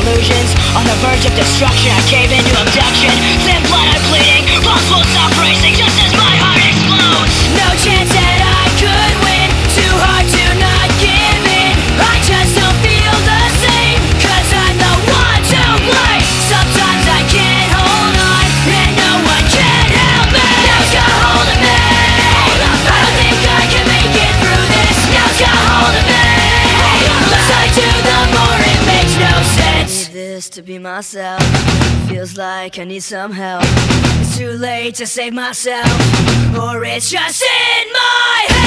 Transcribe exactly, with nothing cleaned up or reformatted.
illusions. On the verge of destruction, I cave into abduction. Thin blood, I'm bleeding, pulse won't stop racing just as my heart explodes. No chance that I could win, too hard to not give in. I just don't feel the same, cause I'm the one to blame. Sometimes I can't hold on, and no one can help me. Now's got hold of me. I don't think I can make it through this. Now's got hold of me. Less I do, the more it makes no sense. I need this to be myself. Feels like I need some help. It's too late to save myself, or it's just in my head.